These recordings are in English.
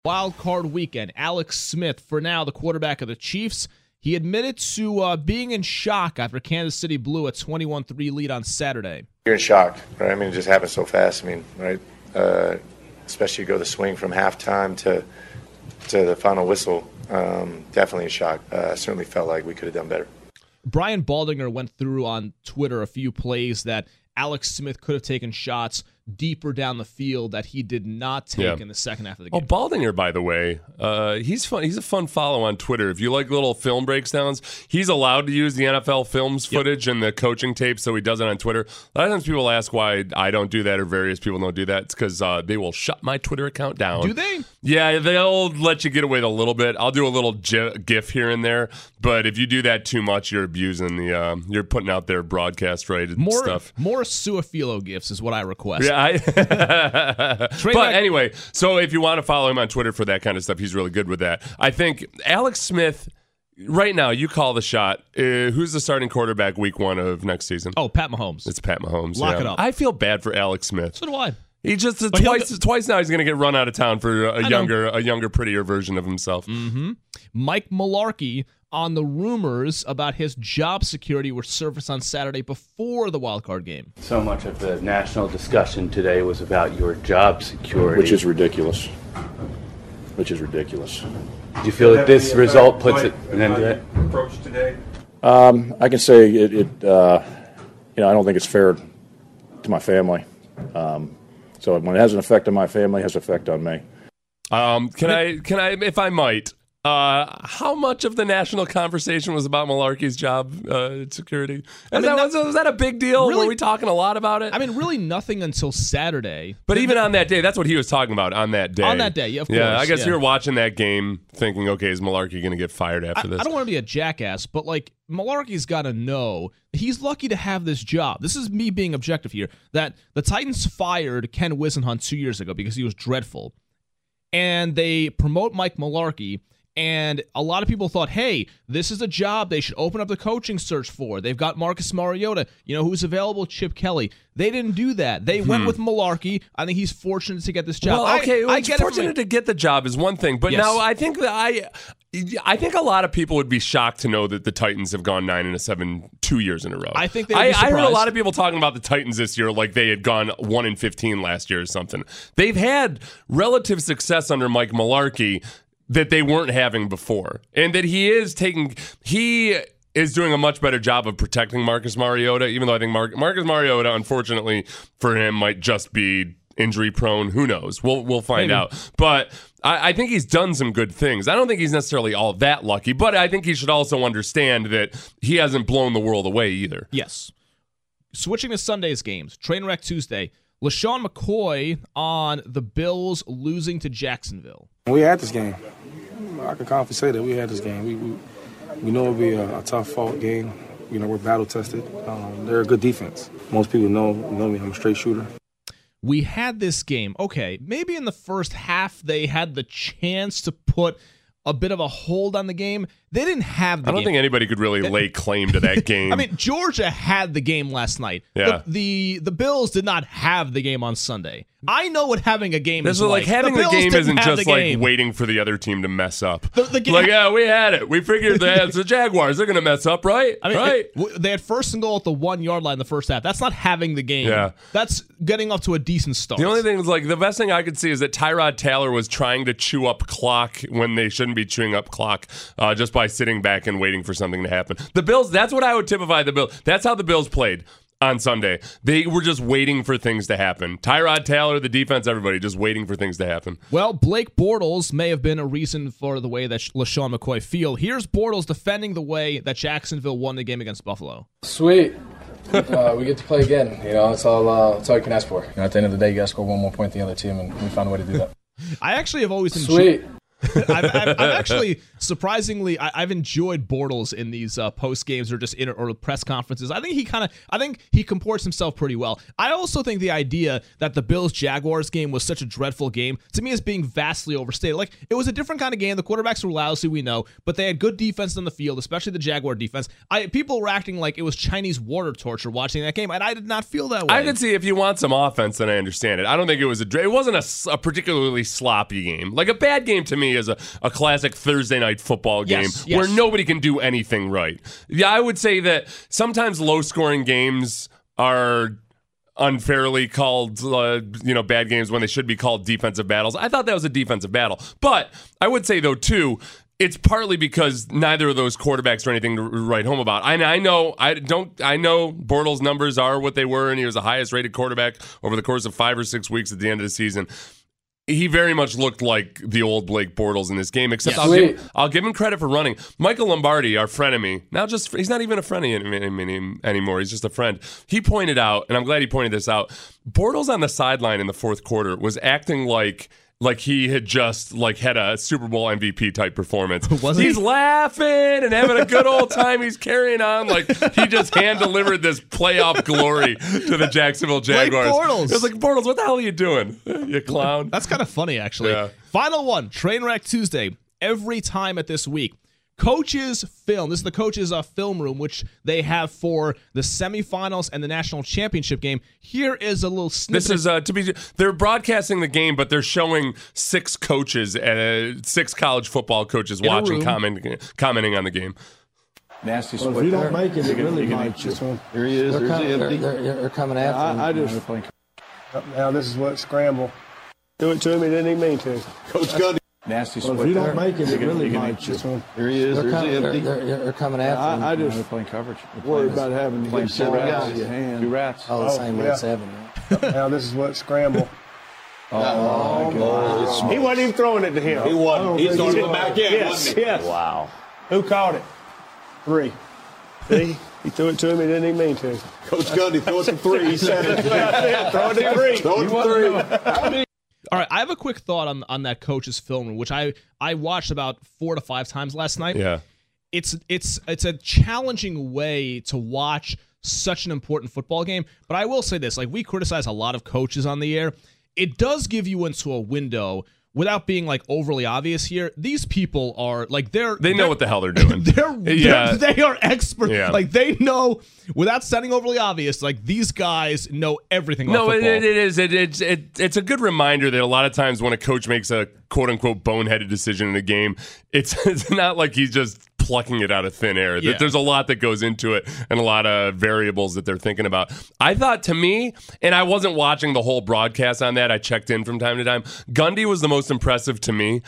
Wild card weekend. Alex Smith, for now, the quarterback of the Chiefs, he admitted to being in shock after Kansas City blew a 21-3 lead on Saturday. You're in shock, right? I mean, it just happened so fast. I mean, right? Especially go the swing from halftime to the final whistle. Definitely in shock. Certainly felt like we could have done better. Brian Baldinger went through on Twitter a few plays that Alex Smith could have taken shots deeper down the field that he did not take in the second half of the game. Oh, Baldinger, by the way, he's fun. He's a fun follow on Twitter. If you like little film breakdowns, he's allowed to use the NFL films footage and the coaching tape, so he does it on Twitter. A lot of times people ask why I don't do that or various people don't do that. It's because they will shut my Twitter account down. Do they? Yeah, they'll let you get away with a little bit. I'll do a little GIF here and there, but if you do that too much, you're abusing you're putting out their broadcast rated stuff. More Suafilo gifs is what I request. Yeah, but anyway, so if you want to follow him on Twitter for that kind of stuff, he's really good with that. I think Alex Smith, right now, you call the shot. Who's the starting quarterback week 1 of next season? Oh, Pat Mahomes. It's Pat Mahomes. Lock it up. I feel bad for Alex Smith. So do I. He just twice now he's going to get run out of town for a younger, prettier version of himself. Mm-hmm. Mike Mularkey on the rumors about his job security were surfaced on Saturday before the wildcard game. So much of the national discussion today was about your job security. Which is ridiculous. Do you feel that this result puts it an end to it? Approach today? I can say it I don't think it's fair to my family. So when it has an effect on my family, it has an effect on me. Can I, if I might, how much of the national conversation was about Mularkey's job security? Was that a big deal? Really, were we talking a lot about it? I mean, really nothing until Saturday. But even on that day, that's what he was talking about on that day. On that day, yeah, of course. Yeah, I guess you were watching that game thinking, okay, is Mularkey going to get fired after this? I don't want to be a jackass, but Mularkey's got to know he's lucky to have this job. This is me being objective here, that the Titans fired Ken Whisenhunt 2 years ago because he was dreadful. And they promote Mike Mularkey. And a lot of people thought, hey, this is a job they should open up the coaching search for. They've got Marcus Mariota, who's available, Chip Kelly. They didn't do that. They went with Mularkey. I think he's fortunate to get this job. Well, okay, fortunate to get the job is one thing, but now I think that I think a lot of people would be shocked to know that the Titans have gone 9-7 2 years in a row. I think they'd be surprised. I heard a lot of people talking about the Titans this year like they had gone 1-15 last year or something. They've had relative success under Mike Mularkey that they weren't having before, and that he is doing a much better job of protecting Marcus Mariota, even though I think Marcus Mariota, unfortunately for him, might just be injury prone. Who knows? We'll find out. But I think he's done some good things. I don't think he's necessarily all that lucky, but I think he should also understand that he hasn't blown the world away either. Yes. Switching to Sunday's games, Trainwreck Tuesday, LaShawn McCoy on the Bills losing to Jacksonville. We had this game. I can confidently say that we had this game. We know it'll be a tough fought game. We're battle tested. They're a good defense. Most people know me. I'm a straight shooter. We had this game. Okay, maybe in the first half they had the chance to put a bit of a hold on the game. They didn't have the game. I don't think anybody could really lay claim to that game. I mean, Georgia had the game last night. Yeah. The Bills did not have the game on Sunday. I know what having a game is like. Having the game isn't just like waiting for the other team to mess up. We had it. We figured that it's the Jaguars. They're going to mess up, right? I mean, right. They had first and goal at the 1 yard line in the first half. That's not having the game. Yeah. That's getting off to a decent start. The only thing is, the best thing I could see is that Tyrod Taylor was trying to chew up clock when they shouldn't be chewing up clock, just by sitting back and waiting for something to happen. The Bills, that's what I would typify the Bills. That's how the Bills played on Sunday. They were just waiting for things to happen. Tyrod Taylor, the defense, everybody just waiting for things to happen. Well, Blake Bortles may have been a reason for the way that LaShawn McCoy feel. Here's Bortles defending the way that Jacksonville won the game against Buffalo. Sweet. We get to play again. That's all you can ask for. At the end of the day, you got to score one more point than the other team, and we found a way to do that. I actually have always Sweet. I've actually, surprisingly, I've enjoyed Bortles in these post games or just or press conferences. I think he comports himself pretty well. I also think the idea that the Bills-Jaguars game was such a dreadful game, to me, is being vastly overstated. Like, it was a different kind of game. The quarterbacks were lousy, we know, but they had good defense on the field, especially the Jaguar defense. People were acting like it was Chinese water torture watching that game, and I did not feel that way. I could see if you want some offense, then I understand it. I don't think it wasn't a particularly sloppy game. Like, a bad game to me is a classic Thursday night football game where nobody can do anything right. Yeah, I would say that sometimes low-scoring games are unfairly called bad games when they should be called defensive battles. I thought that was a defensive battle. But I would say, though, too, it's partly because neither of those quarterbacks are anything to write home about. I know Bortles' numbers are what they were, and he was the highest rated quarterback over the course of 5 or 6 weeks at the end of the season. He very much looked like the old Blake Bortles in this game, except I'll give him credit for running. Michael Lombardi, our frenemy, he's not even a frenemy anymore. He's just a friend. He pointed out, and I'm glad he pointed this out, Bortles on the sideline in the fourth quarter was acting like he had just had a Super Bowl MVP type performance. He's laughing and having a good old time. He's carrying on like he just hand delivered this playoff glory to the Jacksonville Jaguars. Like Bortles. It was like, Bortles, what the hell are you doing, you clown? That's kind of funny, actually. Yeah. Final one, Trainwreck Tuesday. Every time at this week, coaches film. This is the coaches' film room, which they have for the semifinals and the national championship game. Here is a little snippet. This is they're broadcasting the game, but they're showing 6 coaches, 6 college football coaches watching, commenting on the game. Nasty well, if you don't make it, it really might you. Here he is. They're coming after him. Now this is what scramble. Do it to him. He didn't even mean to. Coach Gundy. Nasty well, if you don't make it, it really might you. Here he is. They're coming after him. I just playing coverage. Worried about having to get the ball out of your hand. 2 rats. Oh, the same way it's 7. Now this is what scramble. Oh, God. He wasn't even throwing it to him. He wasn't. He's throwing it back in, wasn't he? Yes. Wow. Who caught it? 3. See? He threw it to him. He didn't even mean to. Coach Gundy, throw it to 3. He said it. Throw it to 3. Throw it to 3. All right, I have a quick thought on that coach's film, which I watched about 4 to 5 times last night. Yeah. It's a challenging way to watch such an important football game. But I will say this, we criticize a lot of coaches on the air. It does give you into a window without being overly obvious here. These people are they know what the hell they're doing. They are experts. Yeah. They know, without sounding overly obvious, these guys know everything about football. No, it is. It's a good reminder that a lot of times when a coach makes a quote unquote boneheaded decision in a game, it's not like he's just plucking it out of thin air. Yeah. There's a lot that goes into it and a lot of variables that they're thinking about. I thought, to me, and I wasn't watching the whole broadcast on that, I checked in from time to time, Gundy was the most impressive to me.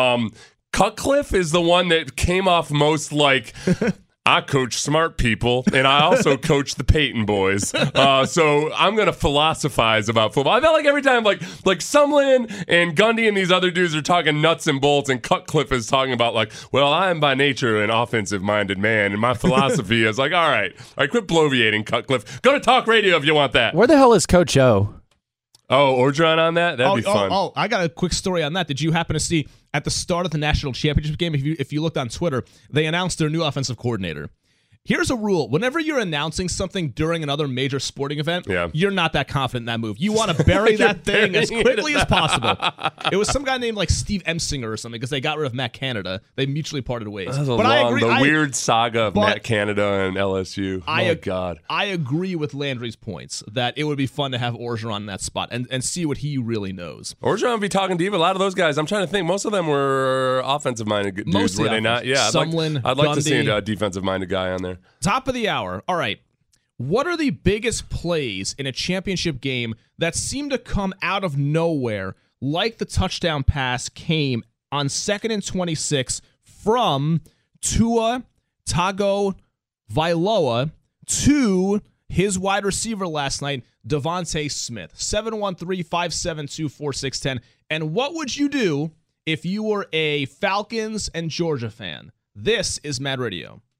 Cutcliffe is the one that came off most like, I coach smart people, and I also coach the Peyton boys. So I'm going to philosophize about football. I felt like every time, like Sumlin and Gundy and these other dudes are talking nuts and bolts, and Cutcliffe is talking about well, I am by nature an offensive-minded man, and my philosophy is all right, quit bloviating, Cutcliffe. Go to talk radio if you want that. Where the hell is Coach O? Oh, Orgeron on that? That'd be fun. Oh, I got a quick story on that. Did you happen to see at the start of the national championship game, if you looked on Twitter, they announced their new offensive coordinator? Here's a rule. Whenever you're announcing something during another major sporting event, you're not that confident in that move. You want to bury that thing as quickly as possible. It was some guy named Steve Emsinger or something because they got rid of Matt Canada. They mutually parted ways. I agree. The weird saga of Matt Canada and LSU. God. I agree with Landry's points that it would be fun to have Orgeron in that spot and see what he really knows. Orgeron would be talking to you. A lot of those guys, I'm trying to think, most of them were offensive-minded dudes, were they not? Yeah, Sumlin, I'd like to Gundy. see a defensive-minded guy on there. Top of the hour. All right. What are the biggest plays in a championship game that seem to come out of nowhere, like the touchdown pass came on 2nd and 26 from Tua Tagovailoa to his wide receiver last night, Devontae Smith? 713-572-4610. And what would you do if you were a Falcons and Georgia fan? This is Mad Radio.